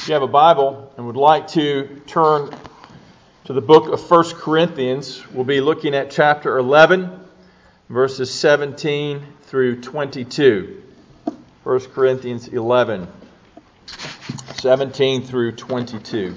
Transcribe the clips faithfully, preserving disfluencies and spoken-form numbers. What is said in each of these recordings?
If you have a Bible and would like to turn to the book of First Corinthians, we'll be looking at chapter eleven, verses seventeen through twenty-two. First Corinthians eleven, seventeen through twenty-two.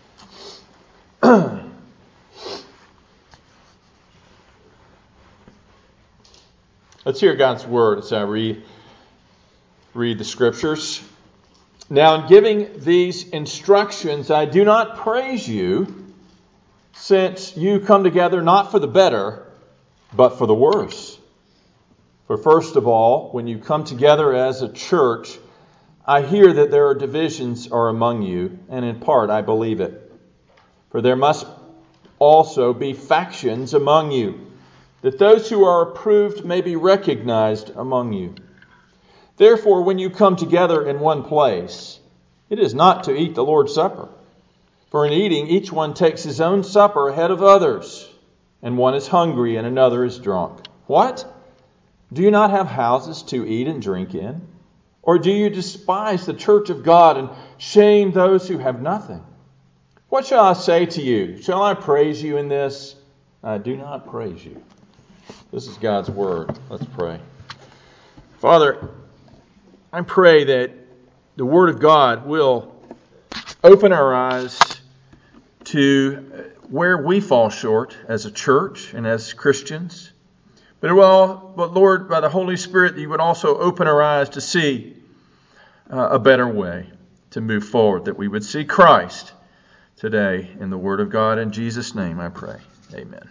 Let's hear God's word as I read, read the scriptures. Now, in giving these instructions, I do not praise you, since you come together not for the better, but for the worse. For first of all, when you come together as a church, I hear that there are divisions are among you, and in part I believe it. For there must also be factions among you, that those who are approved may be recognized among you. Therefore, when you come together in one place, it is not to eat the Lord's Supper. For in eating, each one takes his own supper ahead of others, and one is hungry and another is drunk. What? Do you not have houses to eat and drink in? Or do you despise the church of God and shame those who have nothing? What shall I say to you? Shall I praise you in this? I do not praise you. This is God's word. Let's pray. Father, I pray that the Word of God will open our eyes to where we fall short as a church and as Christians. But, well, but Lord, by the Holy Spirit, that you would also open our eyes to see uh, a better way to move forward, that we would see Christ today in the Word of God. In Jesus' name I pray. Amen.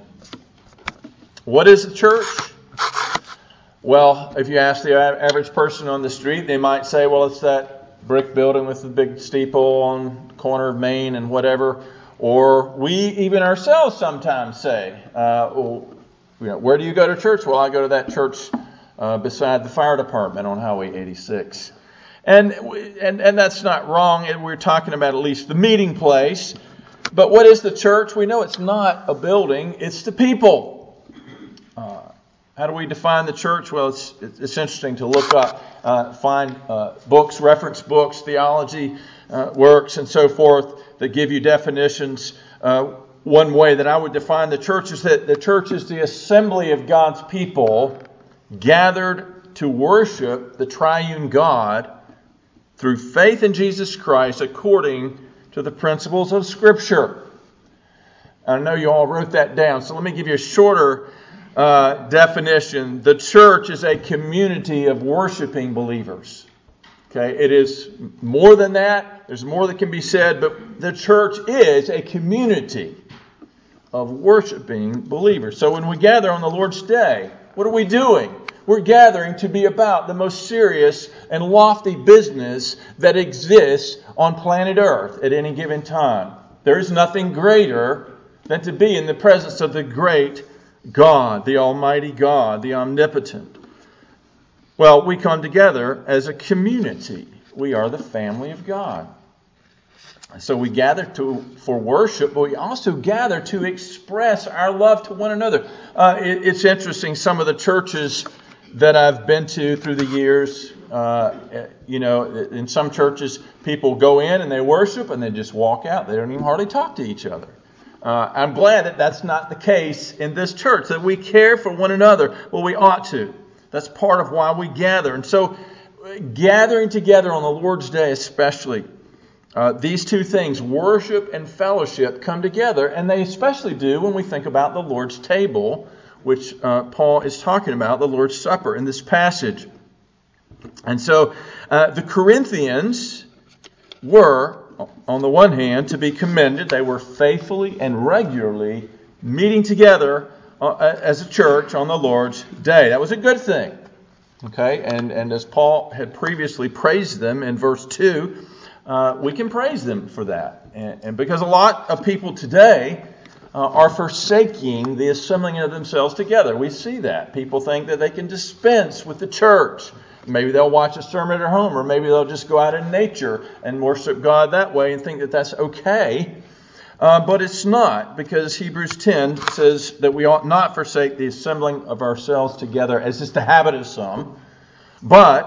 What is the church? Well, if you ask the average person on the street, they might say, well, it's that brick building with the big steeple on the corner of Main and whatever. Or we even ourselves sometimes say, uh, well, you know, where do you go to church? Well, I go to that church uh, beside the fire department on Highway eighty-six. And, and, and that's not wrong. We're talking about at least the meeting place. But what is the church? We know it's not a building. It's the people. Uh, How do we define the church? Well, it's it's interesting to look up, uh, find uh, books, reference books, theology uh, works, and so forth that give you definitions. Uh, one way that I would define the church is that the church is the assembly of God's people gathered to worship the triune God through faith in Jesus Christ according to the principles of Scripture. I know you all wrote that down, so let me give you a shorter Uh, definition. The church is a community of worshiping believers. Okay, it is more than that. There's more that can be said, but the church is a community of worshiping believers. So when we gather on the Lord's Day, what are we doing? We're gathering to be about the most serious and lofty business that exists on planet Earth at any given time. There is nothing greater than to be in the presence of the great God, the Almighty God, the Omnipotent. Well, we come together as a community. We are the family of God. So we gather to for worship, but we also gather to express our love to one another. Uh, it, it's interesting, some of the churches that I've been to through the years, uh, you know, in some churches, people go in and they worship and they just walk out. They don't even hardly talk to each other. Uh, I'm glad that that's not the case in this church, that we care for one another. Well, we ought to. That's part of why we gather. And so, gathering together on the Lord's Day especially, uh, these two things, worship and fellowship, come together. And they especially do when we think about the Lord's table, which uh, Paul is talking about, the Lord's Supper in this passage. And so, uh, the Corinthians were, on the one hand, to be commended. They were faithfully and regularly meeting together uh, as a church on the Lord's Day. That was a good thing. Okay, and, and as Paul had previously praised them in verse two, uh, we can praise them for that. And, and because a lot of people today uh, are forsaking the assembling of themselves together. We see that. People think that they can dispense with the church. Maybe they'll watch a sermon at home, or maybe they'll just go out in nature and worship God that way and think that that's okay. Uh, but it's not, because Hebrews ten says that we ought not forsake the assembling of ourselves together, as is the habit of some, but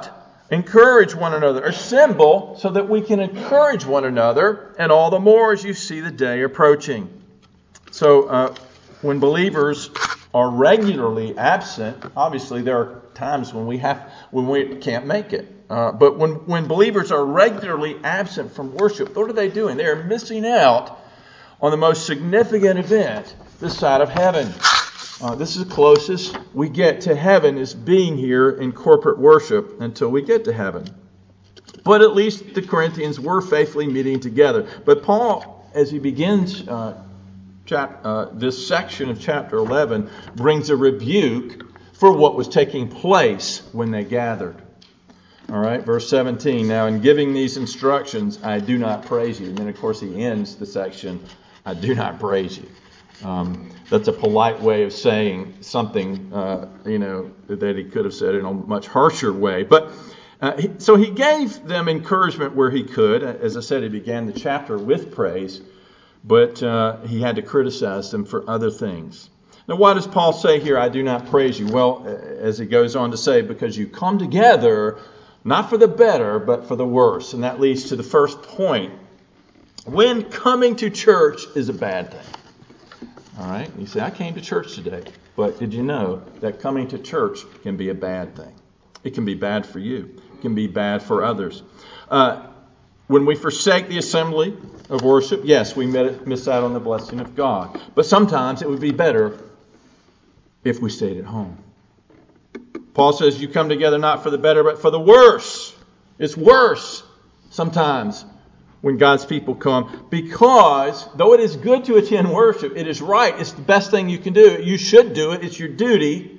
Encourage one another. Assemble so that we can encourage one another, and all the more as you see the day approaching. So uh, when believers are regularly absent, obviously there are times when we have when we can't make it. Uh, but when, when believers are regularly absent from worship, what are they doing? They are missing out on the most significant event this side of heaven. Uh, this is the closest we get to heaven, is being here in corporate worship until we get to heaven. But at least the Corinthians were faithfully meeting together. But Paul, as he begins uh, chap- uh, this section of chapter eleven, brings a rebuke for what was taking place when they gathered. All right, verse seventeen. Now, in giving these instructions, I do not praise you. And then, of course, he ends the section, I do not praise you. Um, that's a polite way of saying something, uh, you know, that he could have said in a much harsher way. But uh, he, so he gave them encouragement where he could. As I said, he began the chapter with praise, but uh, he had to criticize them for other things. Now, why does Paul say here, I do not praise you? Well, as he goes on to say, because you come together not for the better, but for the worse. And that leads to the first point. When coming to church is a bad thing. All right, you say, I came to church today. But did you know that coming to church can be a bad thing? It can be bad for you. It can be bad for others. Uh, when we forsake the assembly of worship, yes, we miss out on the blessing of God. But sometimes it would be better if we stayed at home. Paul says you come together not for the better, but for the worse. It's worse sometimes when God's people come, because though it is good to attend worship, it is right, it's the best thing you can do. You should do it. It's your duty.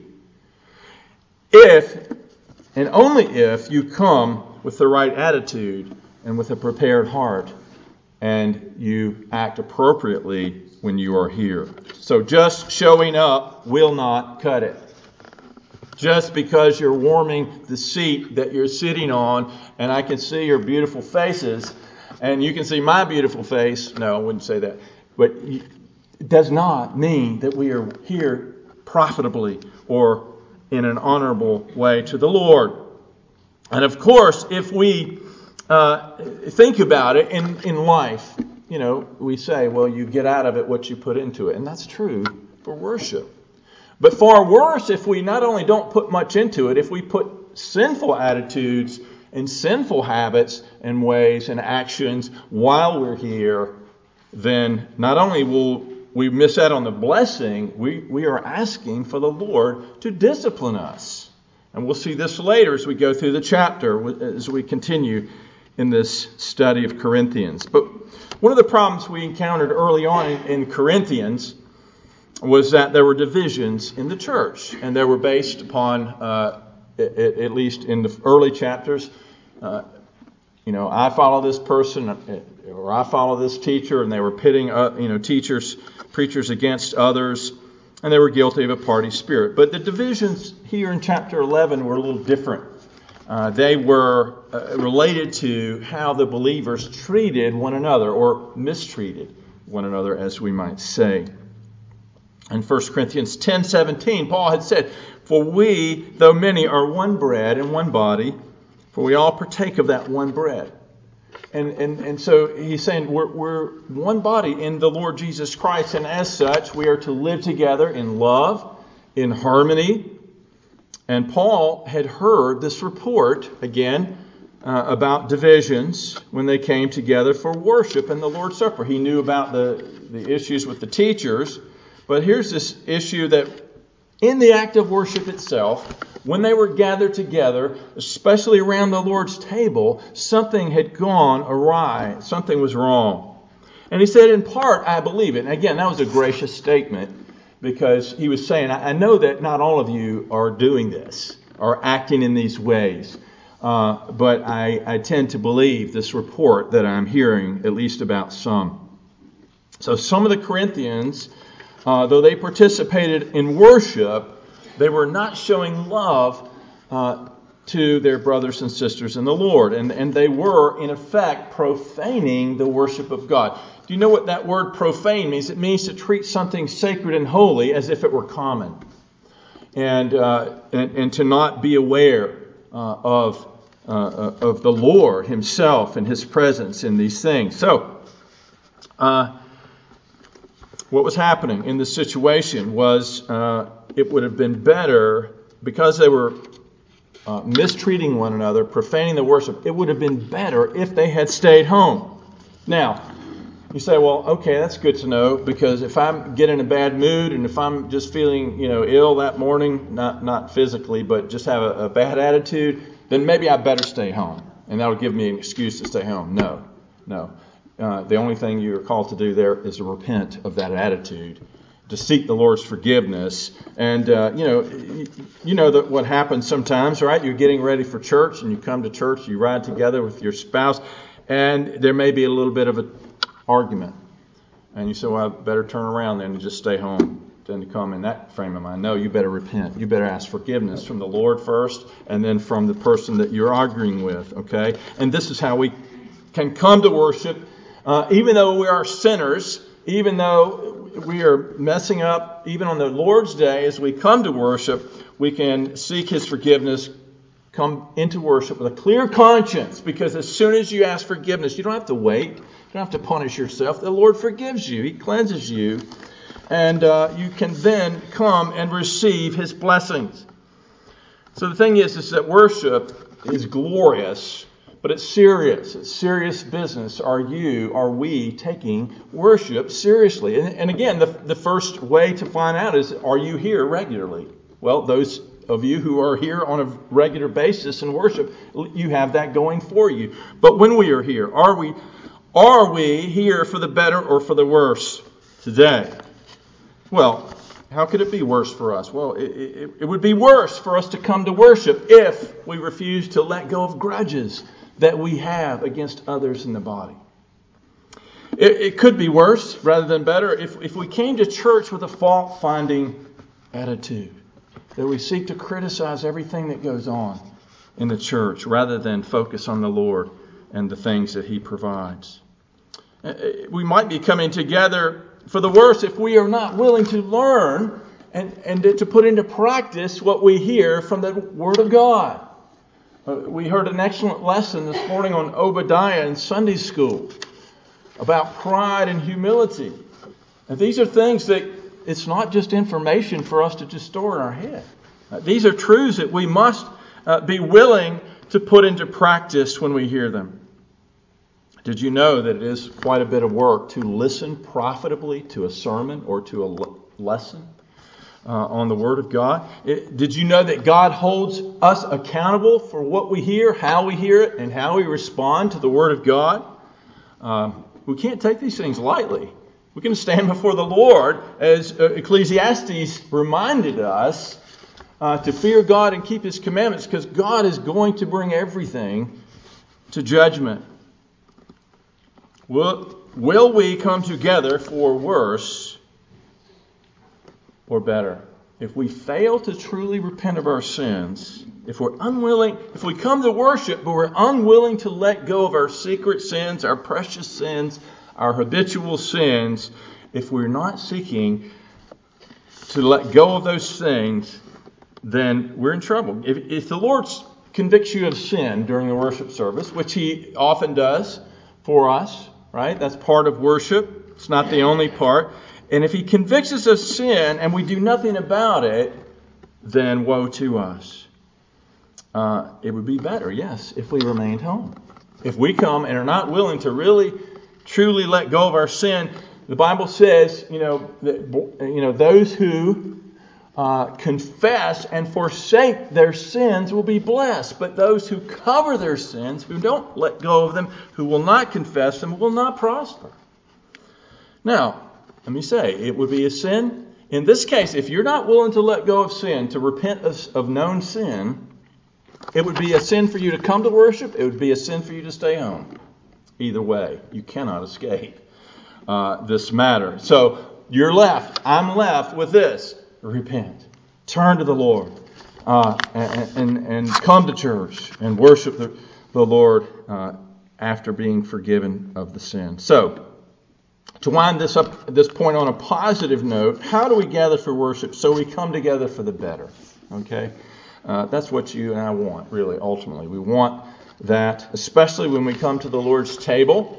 If, and only if, you come with the right attitude and with a prepared heart, and you act appropriately when you are here. So just showing up will not cut it. Just because you're warming the seat that you're sitting on, and I can see your beautiful faces, and you can see my beautiful face. No, I wouldn't say that. But it does not mean that we are here profitably or in an honorable way to the Lord. And of course, if we uh, think about it in, in life, you know, we say, well, you get out of it what you put into it. And that's true for worship. But far worse if we not only don't put much into it, if we put sinful attitudes and sinful habits and ways and actions while we're here, then not only will we miss out on the blessing, we, we are asking for the Lord to discipline us. And we'll see this later as we go through the chapter, as we continue in this study of Corinthians. But one of the problems we encountered early on in, in Corinthians was that there were divisions in the church, and they were based upon, uh, at, at least in the early chapters, uh, you know, I follow this person, or I follow this teacher, and they were pitting, uh, you know, teachers, preachers against others, and they were guilty of a party spirit. But the divisions here in chapter eleven were a little different. Uh, they were uh, related to how the believers treated one another, or mistreated one another, as we might say. In First Corinthians ten seventeen, Paul had said, for we, though many, are one bread and one body, for we all partake of that one bread. And and, and so he's saying we're, we're one body in the Lord Jesus Christ, and as such, we are to live together in love, in harmony. And Paul had heard this report, again, uh, about divisions when they came together for worship and the Lord's Supper. He knew about the, the issues with the teachers. But here's this issue that in the act of worship itself, when they were gathered together, especially around the Lord's table, something had gone awry. Something was wrong. And he said, in part, I believe it. And again, that was a gracious statement, because he was saying, I know that not all of you are doing this, or acting in these ways. Uh, but I, I tend to believe this report that I'm hearing, at least about some. So some of the Corinthians, Uh, though they participated in worship, they were not showing love uh, to their brothers and sisters in the Lord. And, and they were, in effect, profaning the worship of God. Do you know what that word profane means? It means to treat something sacred and holy as if it were common. And, uh, and, and to not be aware uh, of uh, of the Lord himself and his presence in these things. So, uh, what was happening in this situation was uh, it would have been better, because they were uh, mistreating one another, profaning the worship, it would have been better if they had stayed home. Now, you say, well, okay, that's good to know, because if I'm getting in a bad mood and if I'm just feeling, you know, ill that morning, not not physically, but just have a, a bad attitude, then maybe I better stay home. And that'll give me an excuse to stay home. No, no. Uh, the only thing you're called to do there is to repent of that attitude, to seek the Lord's forgiveness. And, uh, you know, you know that what happens sometimes, right? You're getting ready for church and you come to church, you ride together with your spouse, and there may be a little bit of an argument. And you say, well, I better turn around then and just stay home than to come in that frame of mind. No, you better repent. You better ask forgiveness from the Lord first and then from the person that you're arguing with, okay? And this is how we can come to worship. Uh, even though we are sinners, even though we are messing up, even on the Lord's Day, as we come to worship, we can seek his forgiveness, come into worship with a clear conscience, because as soon as you ask forgiveness, you don't have to wait. You don't have to punish yourself. The Lord forgives you. He cleanses you. And uh, you can then come and receive his blessings. So the thing is, is that worship is glorious, but it's serious. It's serious business. Are you, are we taking worship seriously? And, and again, the, the first way to find out is, are you here regularly? Well, those of you who are here on a regular basis in worship, you have that going for you. But when we are here, are we, are we here for the better or for the worse today? Well, how could it be worse for us? Well, it, it, it would be worse for us to come to worship if we refuse to let go of grudges that we have against others in the body. It, it could be worse rather than better if, if we came to church with a fault-finding attitude, that we seek to criticize everything that goes on in the church rather than focus on the Lord and the things that he provides. We might be coming together for the worse if we are not willing to learn and, and to put into practice what we hear from the Word of God. Uh, we heard an excellent lesson this morning on Obadiah in Sunday school about pride and humility. And these are things that it's not just information for us to just store in our head. Uh, these are truths that we must uh, be willing to put into practice when we hear them. Did you know that it is quite a bit of work to listen profitably to a sermon or to a le- lesson uh, on the Word of God? It, did you know that God holds us accountable for what we hear, how we hear it, and how we respond to the Word of God? Um, we can't take these things lightly. We can stand before the Lord, as Ecclesiastes reminded us, uh, to fear God and keep his commandments, because God is going to bring everything to judgment. Will, will we come together for worse or better? If we fail to truly repent of our sins, if we're unwilling, if we come to worship, but we're unwilling to let go of our secret sins, our precious sins, our habitual sins, if we're not seeking to let go of those things, then we're in trouble. If, if the Lord convicts you of sin during the worship service, which he often does for us, right? That's part of worship. It's not the only part. And if he convicts us of sin and we do nothing about it, then woe to us. Uh, it would be better, yes, if we remained home. If we come and are not willing to really, truly let go of our sin, the Bible says, you know, that, you know, those who uh, confess and forsake their sins will be blessed. But those who cover their sins, who don't let go of them, who will not confess them, will not prosper. Now, let me say, it would be a sin. In this case, if you're not willing to let go of sin, to repent of, of known sin, it would be a sin for you to come to worship. It would be a sin for you to stay home. Either way, you cannot escape uh, this matter. So you're left, I'm left with this. Repent. Turn to the Lord. Uh, and, and, and come to church and worship the, the Lord uh, after being forgiven of the sin. So, to wind this up at this point on a positive note, how do we gather for worship? So we come together for the better. Okay? Uh, that's what you and I want, really, ultimately. We want that, especially when we come to the Lord's table.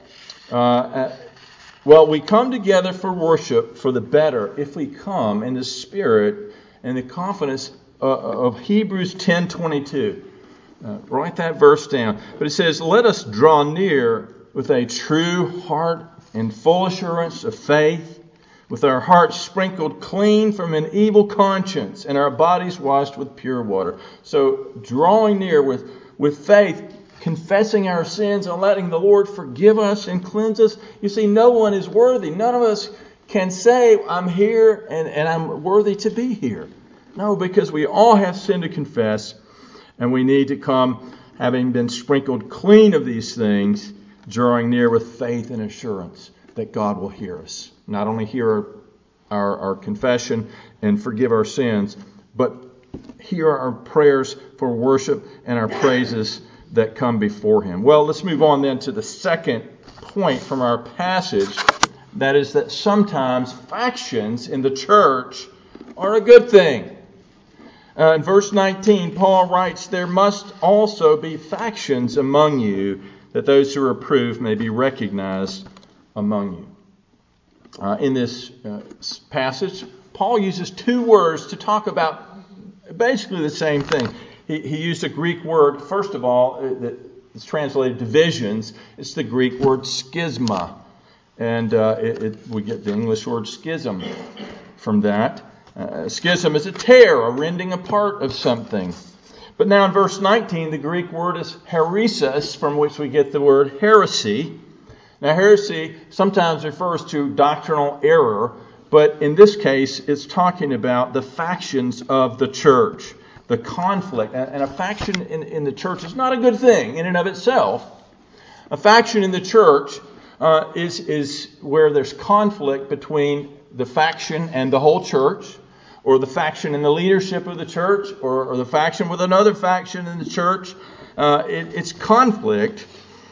Uh, well, we come together for worship for the better if we come in the spirit and the confidence uh, of Hebrews ten twenty-two. Uh, write that verse down. But it says, let us draw near with a true heart and full assurance of faith, with our hearts sprinkled clean from an evil conscience and our bodies washed with pure water. So drawing near with, with faith, confessing our sins and letting the Lord forgive us and cleanse us. You see, no one is worthy. None of us can say, I'm here and, and I'm worthy to be here. No, because we all have sin to confess, and we need to come, having been sprinkled clean of these things, drawing near with faith and assurance that God will hear us. Not only hear our, our, our confession and forgive our sins, but hear our prayers for worship and our praises that come before Him. Well, let's move on then to the second point from our passage. That is that sometimes factions in the church are a good thing. Uh, in verse nineteen, Paul writes, there must also be factions among you, that those who are approved may be recognized among you. Uh, in this uh, passage, Paul uses two words to talk about basically the same thing. He, he used a Greek word, first of all, that is translated divisions. It's the Greek word schisma. And uh, it, it, we get the English word schism from that. Uh, schism is a tear, a rending apart of something. But now in verse nineteen, the Greek word is heresis, from which we get the word heresy. Now, heresy sometimes refers to doctrinal error, but in this case, it's talking about the factions of the church, the conflict. And a faction in, in the church is not a good thing in and of itself. A faction in the church uh, is, is where there's conflict between the faction and the whole church, or the faction in the leadership of the church, or, or the faction with another faction in the church. Uh, it, it's conflict.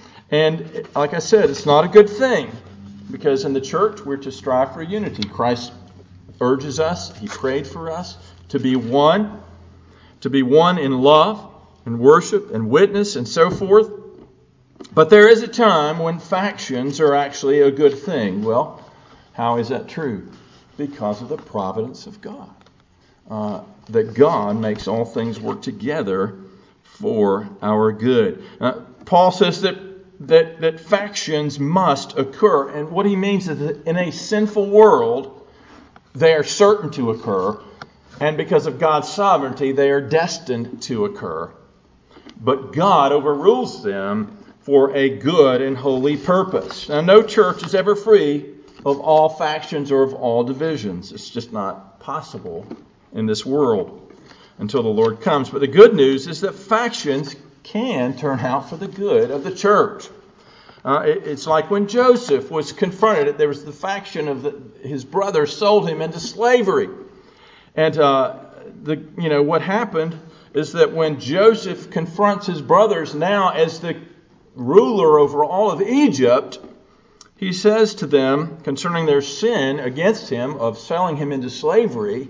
And like I said, it's not a good thing, because in the church we're to strive for unity. Christ urges us, He prayed for us, to be one, to be one in love and worship and witness and so forth. But there is a time when factions are actually a good thing. Well, how is that true? Because of the providence of God. Uh, that God makes all things work together for our good. Uh, Paul says that That, that factions must occur. And what he means is that in a sinful world, they are certain to occur. And because of God's sovereignty, they are destined to occur. But God overrules them for a good and holy purpose. Now, no church is ever free of all factions or of all divisions. It's just not possible in this world until the Lord comes. But the good news is that factions can turn out for the good of the church. Uh, it, it's like when Joseph was confronted. There was the faction of the, his brothers sold him into slavery. And uh, the you know what happened is that when Joseph confronts his brothers now as the ruler over all of Egypt, he says to them concerning their sin against him of selling him into slavery,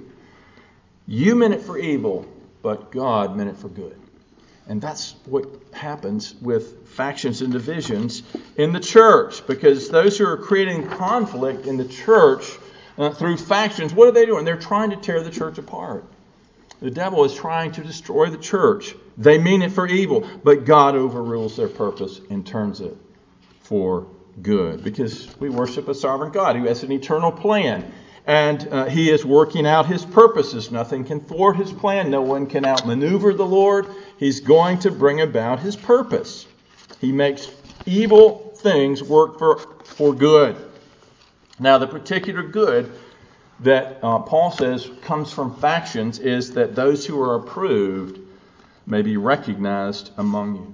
you meant it for evil, but God meant it for good. And that's what happens with factions and divisions in the church. Because those who are creating conflict in the church uh, through factions, what are they doing? They're trying to tear the church apart. The devil is trying to destroy the church. They mean it for evil, but God overrules their purpose and turns it for good. Because we worship a sovereign God who has an eternal plan. And uh, He is working out His purposes. Nothing can thwart His plan. No one can outmaneuver the Lord. He's going to bring about His purpose. He makes evil things work for, for good. Now, the particular good that uh, Paul says comes from factions is that those who are approved may be recognized among you.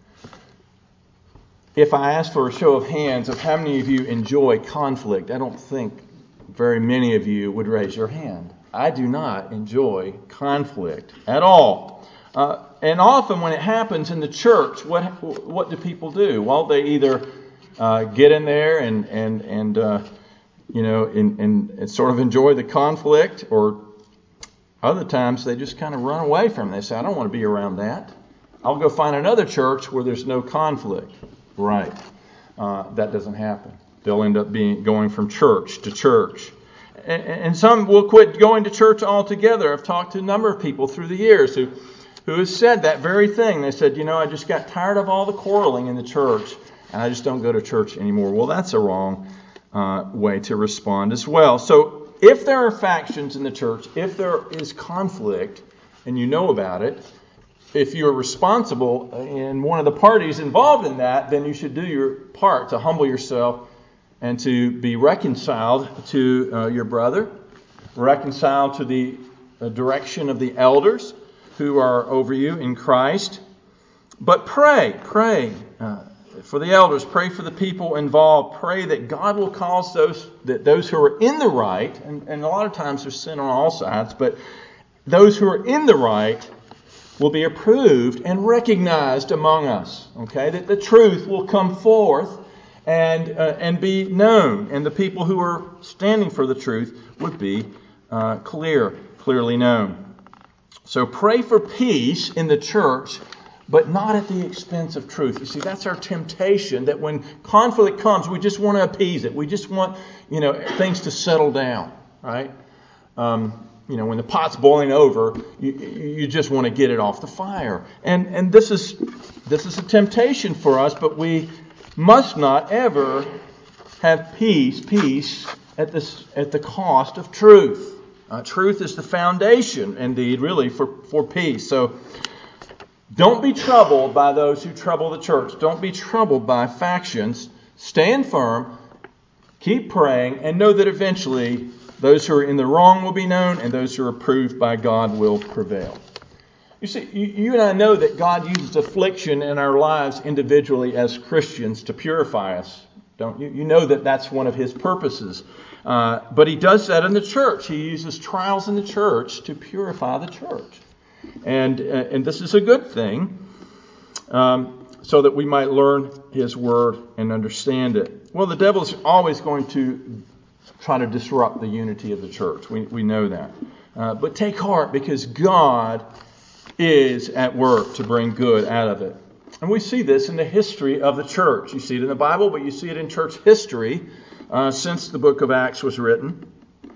If I ask for a show of hands of how many of you enjoy conflict, I don't think very many of you would raise your hand. I do not enjoy conflict at all. Uh, and often when it happens in the church, what what do people do? Well, they either uh, get in there and and and uh, you know and, and, and sort of enjoy the conflict, or Other times they just kind of run away from it. They say, I don't want to be around that. I'll go find another church where there's no conflict. Right. Uh, that doesn't happen. They'll end up being going from church to church. And, and some will quit going to church altogether. I've talked to a number of people through the years who, who have said that very thing. They said, you know, I just got tired of all the quarreling in the church, and I just don't go to church anymore. Well, that's a wrong uh, way to respond as well. So if there are factions in the church, if there is conflict, and you know about it, if you're responsible in one of the parties involved in that, then you should do your part to humble yourself and to be reconciled to uh, your brother, reconciled to the uh, direction of the elders who are over you in Christ. But pray, pray uh, for the elders, pray for the people involved, pray that God will cause those that those who are in the right, and, and a lot of times there's sin on all sides, but those who are in the right will be approved and recognized among us. Okay, that the truth will come forth and uh, and be known, and the people who are standing for the truth would be uh, clear, clearly known. So pray for peace in the church, but not at the expense of truth. You see, that's our temptation, that when conflict comes, we just want to appease it. We just want, you know, things to settle down, right? Um, you know, when the pot's boiling over, you, you just want to get it off the fire. And and this is this is a temptation for us, but we must not ever have peace, peace at this at the cost of truth. Uh, truth is the foundation, indeed, really, for, for peace. So don't be troubled by those who trouble the church. Don't be troubled by factions. Stand firm, keep praying, and know that eventually those who are in the wrong will be known, and those who are approved by God will prevail. You see, you, you and I know that God uses affliction in our lives individually as Christians to purify us. Don't you? You know that that's one of His purposes. Uh, but He does that in the church. He uses trials in the church to purify the church. And uh, and this is a good thing, um, so that we might learn His Word and understand it. Well, the devil is always going to try to disrupt the unity of the church. We, we know that. Uh, but take heart, because God is at work to bring good out of it. And we see this in the history of the church. You see it in the Bible, but you see it in church history uh, since the book of Acts was written.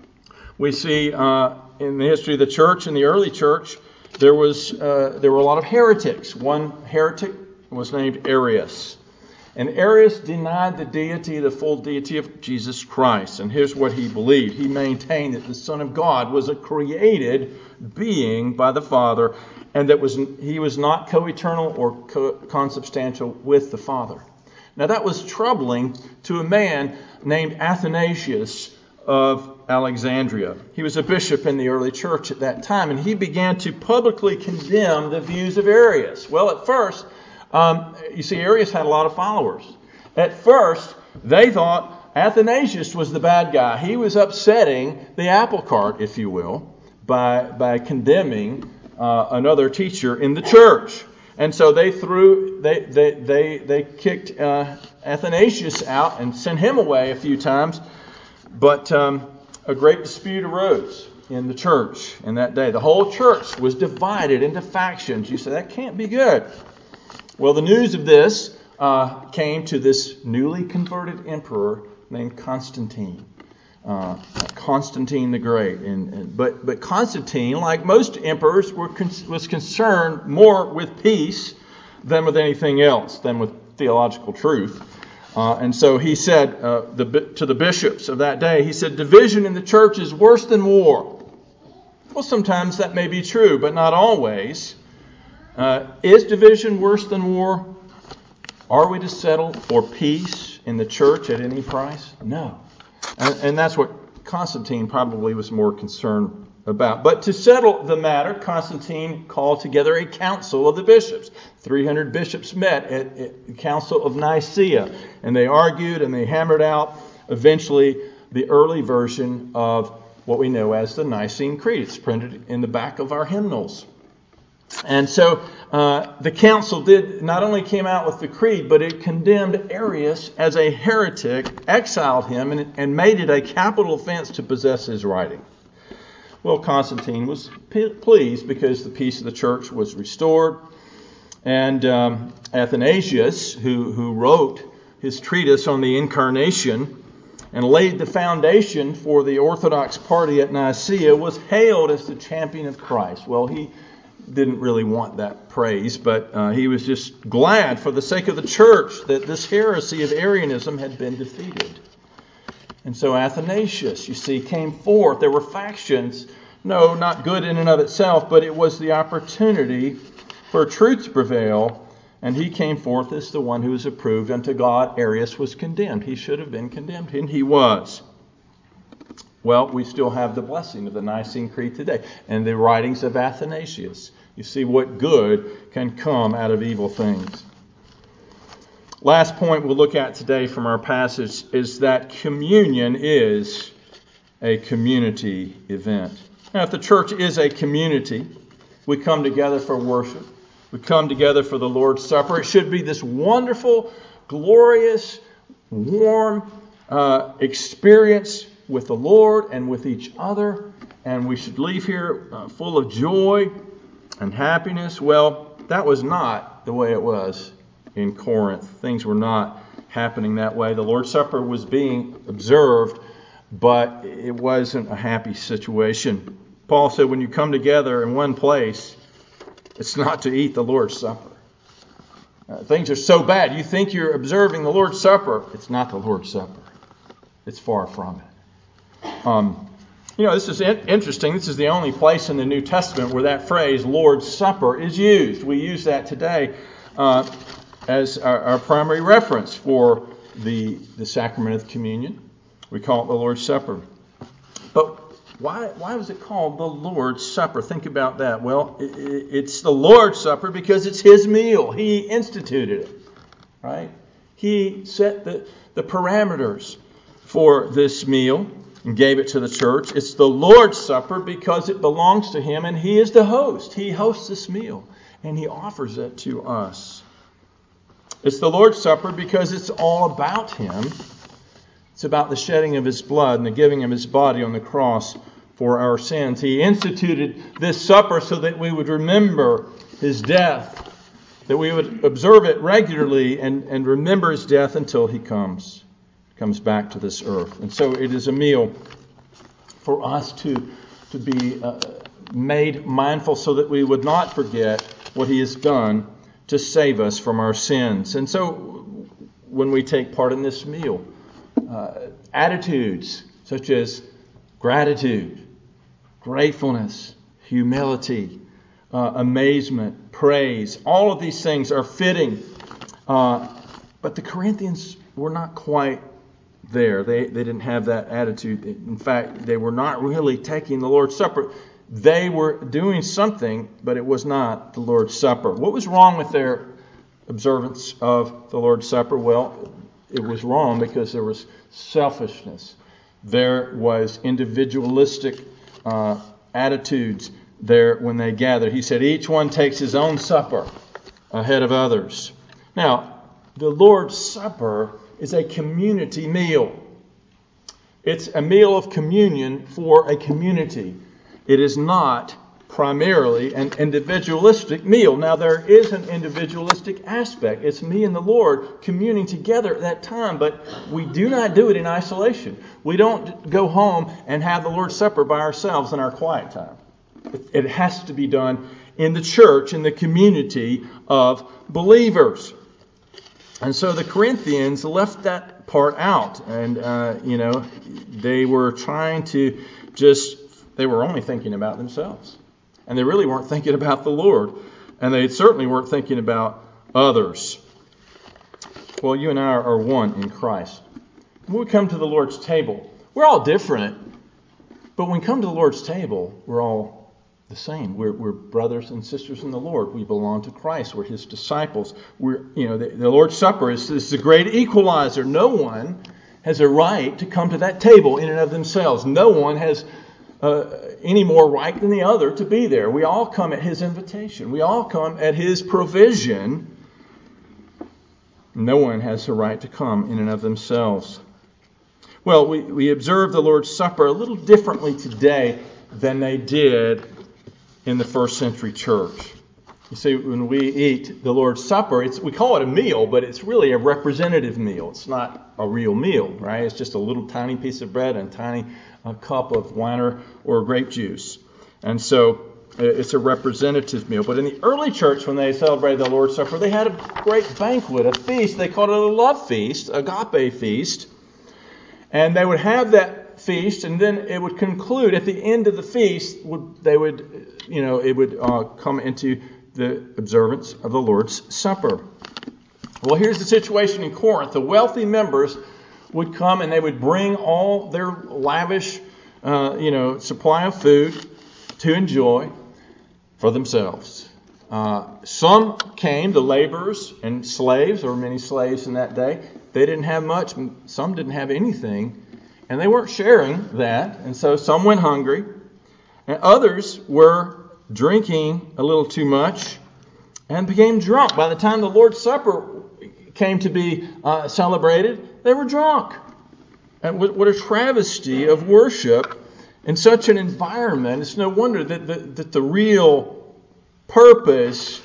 We see uh, in the history of the church, in the early church, there was uh, there were a lot of heretics. One heretic was named Arius. And Arius denied the deity, the full deity of Jesus Christ. And here's what he believed. He maintained that the Son of God was a created being by the Father, and that was he was not co-eternal or co- consubstantial with the Father. Now that was troubling to a man named Athanasius of Alexandria. He was a bishop in the early church at that time, and he began to publicly condemn the views of Arius. Well, at first, um, you see, Arius had a lot of followers. At first, they thought Athanasius was the bad guy. He was upsetting the apple cart, if you will, by by condemning uh, another teacher in the church. And so they threw, they they they they kicked uh, Athanasius out and sent him away a few times. But um, a great dispute arose in the church in that day. The whole church was divided into factions. You say, that can't be good. Well, the news of this uh, came to this newly converted emperor named Constantine. Uh, Constantine the Great. And, and but but Constantine, like most emperors, were con- was concerned more with peace than with anything else, than with theological truth. Uh, and so he said uh, the, to the bishops of that day, he said, division in the church is worse than war. Well, sometimes that may be true, but not always. Uh, is division worse than war? Are we to settle for peace in the church at any price? No. And, and that's what Constantine probably was more concerned about. But to settle the matter, Constantine called together a council of the bishops. three hundred bishops met at, at the Council of Nicaea, and they argued and they hammered out eventually the early version of what we know as the Nicene Creed. It's printed in the back of our hymnals. And so uh, the council did not only came out with the creed, but it condemned Arius as a heretic, exiled him, and, and made it a capital offense to possess his writing. Well, Constantine was p- pleased because the peace of the church was restored. And um, Athanasius, who, who wrote his treatise on the Incarnation and laid the foundation for the Orthodox party at Nicaea, was hailed as the champion of Christ. Well, he didn't really want that praise, but uh, he was just glad for the sake of the church that this heresy of Arianism had been defeated. And so Athanasius, you see, came forth. There were factions, no, not good in and of itself, but it was the opportunity for truth to prevail, and he came forth as the one who was approved unto God. Arius was condemned. He should have been condemned, and he was. Well, we still have the blessing of the Nicene Creed today and the writings of Athanasius. You see what good can come out of evil things. Last point we'll look at today from our passage is that communion is a community event. Now, if the church is a community, we come together for worship. We come together for the Lord's Supper. It should be this wonderful, glorious, warm uh, experience with the Lord and with each other. And we should leave here uh, full of joy and happiness. Well, that was not the way it was in Corinth. Things were not happening that way. The Lord's Supper was being observed, but it wasn't a happy situation. Paul said when you come together in one place, it's not to eat the Lord's Supper. Uh, things are so bad. You think you're observing the Lord's Supper. It's not the Lord's Supper. It's far from it. Um, you know, this is interesting. This is the only place in the New Testament where that phrase, Lord's Supper, is used. We use that today uh, as our, our primary reference for the, the sacrament of communion. We call it the Lord's Supper. But why, why was it called the Lord's Supper? Think about that. Well, it, it's the Lord's Supper because it's His meal. He instituted it, right? He set the, the parameters for this meal and gave it to the church. It's the Lord's Supper because it belongs to Him and He is the host. He hosts this meal and He offers it to us. It's the Lord's Supper because it's all about Him. It's about the shedding of His blood and the giving of His body on the cross for our sins. He instituted this supper so that we would remember His death, that we would observe it regularly and, and remember His death until He comes. comes back to this earth. And so it is a meal for us to, to be uh, made mindful so that we would not forget what He has done to save us from our sins. And so when we take part in this meal, uh, attitudes such as gratitude, gratefulness, humility, uh, amazement, praise, all of these things are fitting. Uh, but the Corinthians were not quite there. They they didn't have that attitude. In fact, they were not really taking the Lord's Supper. They were doing something, but it was not the Lord's Supper. What was wrong with their observance of the Lord's Supper? Well, it was wrong because there was selfishness. There was individualistic uh, attitudes there when they gathered. He said each one takes his own supper ahead of others. Now, the Lord's Supper is a community meal. It's a meal of communion for a community. It is not primarily an individualistic meal. Now, there is an individualistic aspect. It's me and the Lord communing together at that time, but we do not do it in isolation. We don't go home and have the Lord's Supper by ourselves in our quiet time. It has to be done in the church, in the community of believers. And so the Corinthians left that part out. And, uh, you know, they were trying to just, they were only thinking about themselves. And they really weren't thinking about the Lord. And they certainly weren't thinking about others. Well, you and I are one in Christ. When we come to the Lord's table, we're all different. But when we come to the Lord's table, we're all the same. We're, we're brothers and sisters in the Lord. We belong to Christ. We're His disciples. We're, you know, the, the Lord's Supper is, is the great equalizer. No one has a right to come to that table in and of themselves. No one has uh, any more right than the other to be there. We all come at His invitation. We all come at His provision. No one has a right to come in and of themselves. Well, we, we observe the Lord's Supper a little differently today than they did in the first century church. You see, when we eat the Lord's Supper, it's, we call it a meal, but it's really a representative meal. It's not a real meal, right? It's just a little tiny piece of bread and a tiny uh, cup of wine or, or grape juice. And so it's a representative meal. But in the early church, when they celebrated the Lord's Supper, they had a great banquet, a feast. They called it a love feast, agape feast. And they would have that feast, and then it would conclude at the end of the feast. Would they would, you know, it would uh, come into the observance of the Lord's Supper. Well, here's the situation in Corinth. The wealthy members would come and they would bring all their lavish, uh, you know, supply of food to enjoy for themselves. Uh, some came, the laborers and slaves. There were many slaves in that day. They didn't have much. Some didn't have anything. And they weren't sharing that. And so some went hungry. And others were drinking a little too much and became drunk. By the time the Lord's Supper came to be uh, celebrated, they were drunk. And what a travesty of worship in such an environment. It's no wonder that the, that the real purpose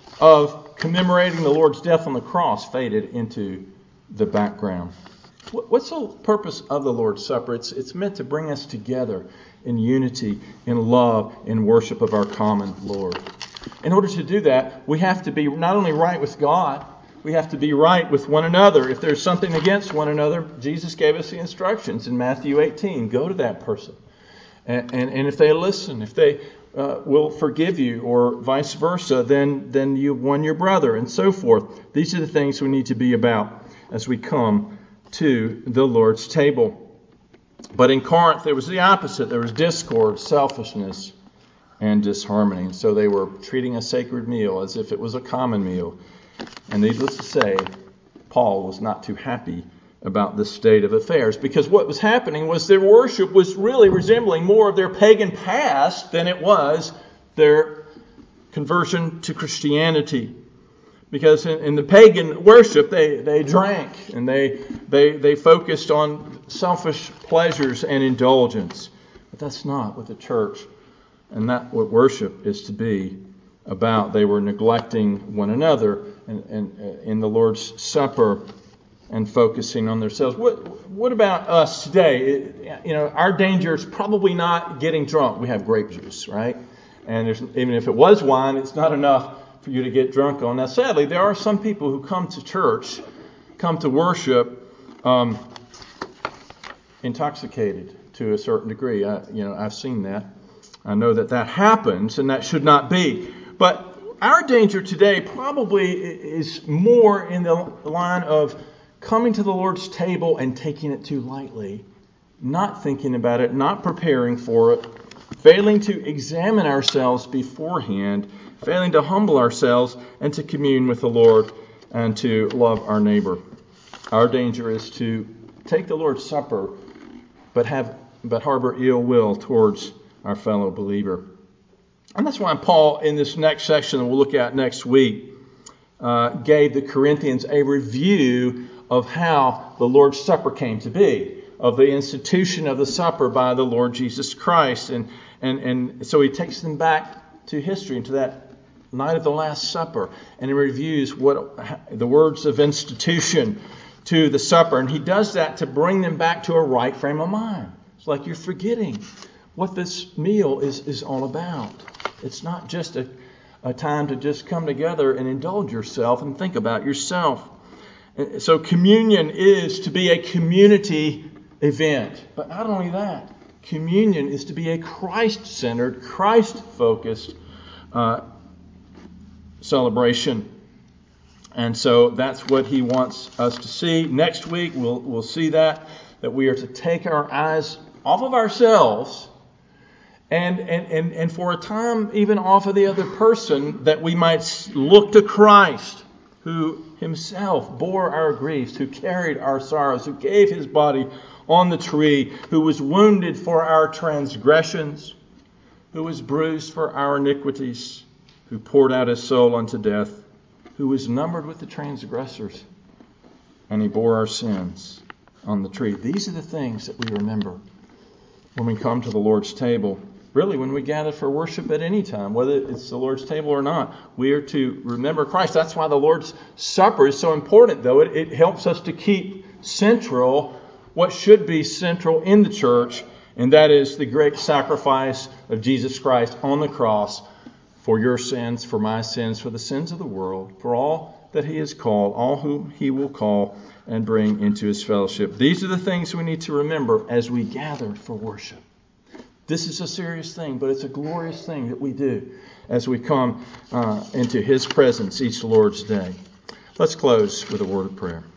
of commemorating the Lord's death on the cross faded into the background. What's the purpose of the Lord's Supper? It's, it's meant to bring us together in unity, in love, in worship of our common Lord. In order to do that, we have to be not only right with God, we have to be right with one another. If there's something against one another, Jesus gave us the instructions in Matthew eighteen. Go to that person. And, and, and if they listen, if they uh, will forgive you, or vice versa, then, then you've won your brother, and so forth. These are the things we need to be about as we come to the Lord's table. But in Corinth, there was the opposite. There was discord, selfishness, and disharmony. And so they were treating a sacred meal as if it was a common meal. And needless to say, Paul was not too happy about this state of affairs, because what was happening was their worship was really resembling more of their pagan past than it was their conversion to Christianity. Because in, in the pagan worship, they, they drank and they, they they focused on selfish pleasures and indulgence. But that's not what the church and not what worship is to be about. They were neglecting one another and, and uh, in the Lord's Supper and focusing on themselves. What what about us today? It, you know, our danger is probably not getting drunk. We have grape juice, right? And there's, even if it was wine, it's not enough for you to get drunk on. Now, sadly, there are some people who come to church, come to worship, um, intoxicated to a certain degree. I, you know, I've seen that. I know that that happens, and that should not be. But our danger today probably is more in the line of coming to the Lord's table and taking it too lightly, not thinking about it, not preparing for it, failing to examine ourselves beforehand, failing to humble ourselves and to commune with the Lord and to love our neighbor. Our danger is to take the Lord's Supper but have but harbor ill will towards our fellow believer. And that's why Paul, in this next section that we'll look at next week, uh, gave the Corinthians a review of how the Lord's Supper came to be, of the institution of the supper by the Lord Jesus Christ. And, and, and so he takes them back to history, into that night of the Last Supper, and he reviews what the words of institution to the supper. And he does that to bring them back to a right frame of mind. It's like you're forgetting what this meal is, is all about. It's not just a, a time to just come together and indulge yourself and think about yourself. So communion is to be a community event. But not only that, communion is to be a Christ-centered, Christ-focused uh, celebration. And so that's what he wants us to see. Next week we'll we'll see that, that we are to take our eyes off of ourselves and and, and, and for a time even off of the other person, that we might look to Christ, who himself bore our griefs, who carried our sorrows, who gave his body on the tree, who was wounded for our transgressions, who was bruised for our iniquities, who poured out his soul unto death, who was numbered with the transgressors, and he bore our sins on the tree. These are the things that we remember when we come to the Lord's table. really when we gather for worship at any time, whether it's the Lord's table or not, we are to remember Christ. That's why the Lord's Supper is so important, though. It, it helps us to keep central what should be central in the church, and that is the great sacrifice of Jesus Christ on the cross for your sins, for my sins, for the sins of the world, for all that He has called, all whom He will call and bring into His fellowship. These are the things we need to remember as we gather for worship. This is a serious thing, but it's a glorious thing that we do as we come uh, into His presence each Lord's Day. Let's close with a word of prayer.